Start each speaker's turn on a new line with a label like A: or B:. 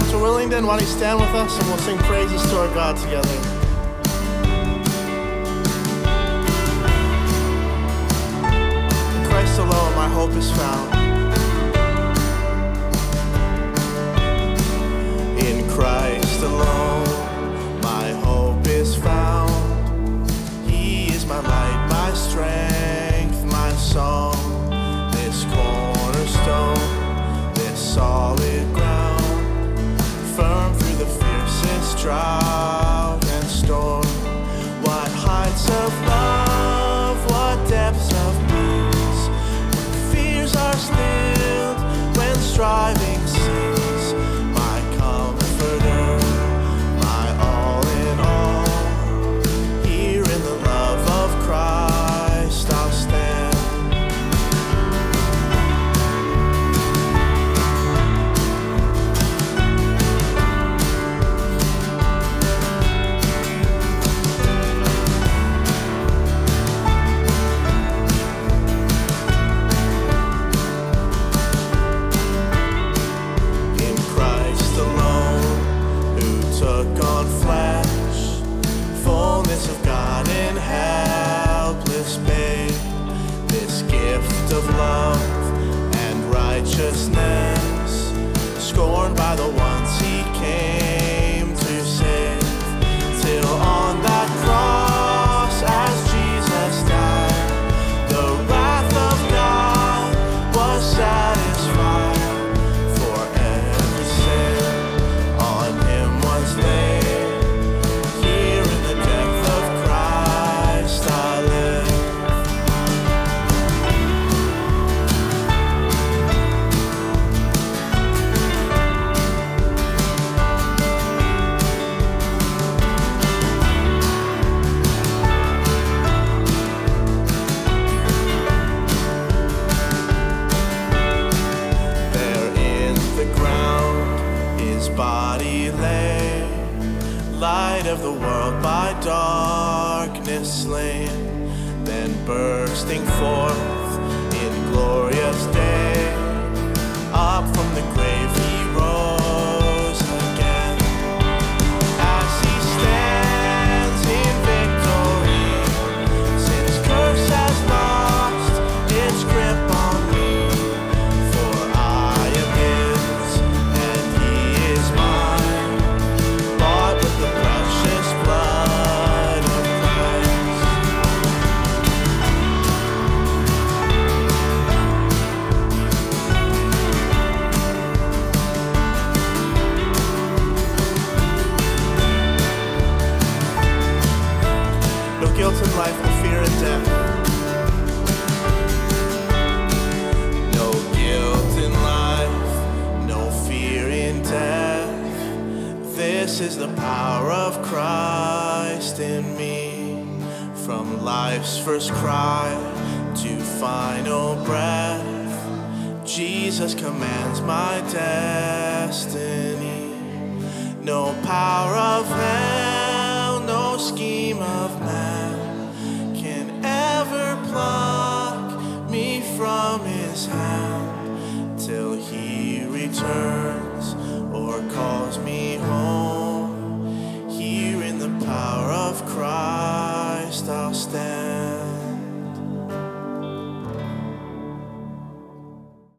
A: hearts are willing, then why don't you stand with us and we'll sing praises to our God together. In Christ alone my hope is found. In Christ alone my hope is found. He is my light, my strength, my song. This cornerstone, this solid ground, firm through the fiercest drought and storm. What heights of love, what depths of peace, when fears are stilled, when striving cease. My comforter, my all in all, here in the love of Christ I'll stand. Took on flesh, fullness of God in helpless babe. This gift of love and righteousness, scorned by the ones he came to save. Till on that cross as Jesus died, the wrath of God was satisfied. For every sin on him was laid. Here in the depth of Christ I live. There in the ground his body lay, light of the world by darkness slain, then bursting forth in glorious day, up from the grave he rose again. As he stands in victory, sin's curse has lost its grip on me. For I am his and he is mine, bought with the precious blood of Christ. No guilt in life, no fear in death. No guilt in life, no fear in death. This is the power of Christ in me. From life's first cry to final breath, Jesus commands my destiny. No power of hell, no scheme of man can ever pluck me from his hand till he returns or calls.